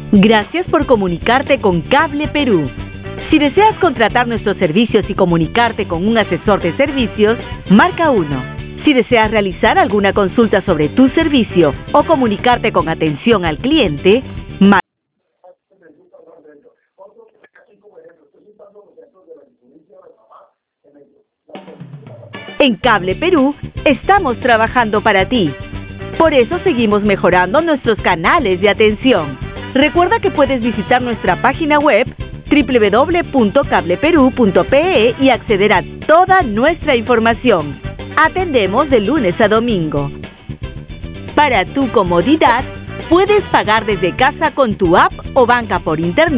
Gracias por comunicarte con Cable Perú. Si deseas contratar nuestros servicios y comunicarte con un asesor de servicios, marca 1. Si deseas realizar alguna consulta sobre tu servicio o comunicarte con atención al cliente, marca. En Cable Perú estamos trabajando para ti. Por eso seguimos mejorando nuestros canales de atención. Recuerda que puedes visitar nuestra página web www.cableperu.pe y acceder a toda nuestra información. Atendemos de lunes a domingo. Para tu comodidad, puedes pagar desde casa con tu app o banca por internet.